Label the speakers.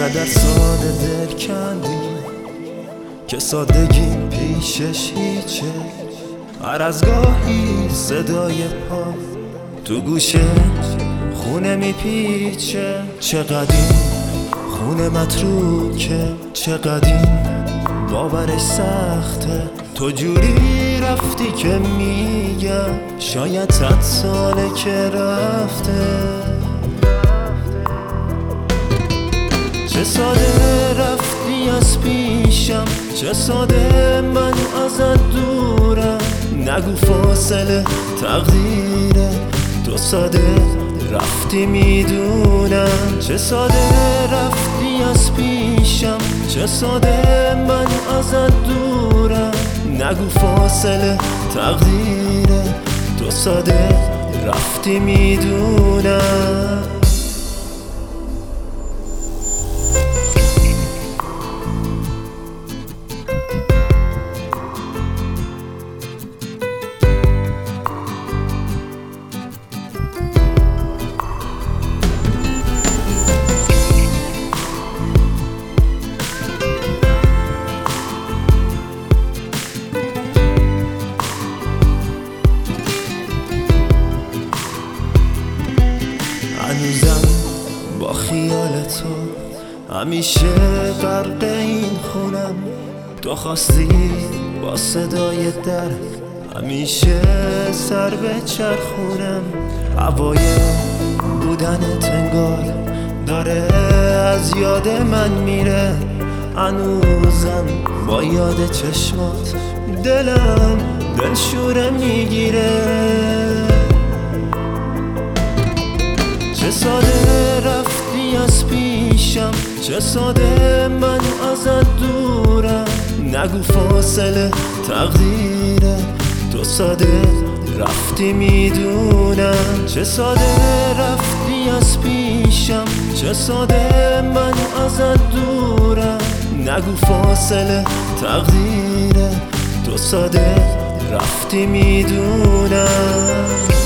Speaker 1: انقدر ساده دل کندی که سادگی پیشش هیچه. هر از گاهی صدای پا تو گوشه خونه میپیچه. چقدر این خونه متروکه، چقدر این باورش سخته. تو جوری رفتی که میگم شاید 100 ساله که رفته. چه ساده رفتی از پیشم، چه ساده من ازت دورم. نگو فاصله تقدیره، تو ساده رفتی میدونم. چه ساده رفتی از پیشم، چه ساده من ازت دورم. نگو فاصله تقدیره، تو ساده رفتی میدونم. هنوزم با خیال تو همیشه غرق این خونم. تو خواستی با صدای در همیشه سر به چرخونم. هوای بودن تنگار داره از یاد من میره. هنوزم با یاد چشمات دلم دلشوره میگیره. چه ساده رفتی از پیشم، چه ساده من ازت دورم. نگو فاصله تقدیره، تو ساده رفتی میدونم. چه ساده رفتی از پیشم، چه ساده من ازت دورم. نگو فاصله تقدیره، تو ساده رفتی میدونم.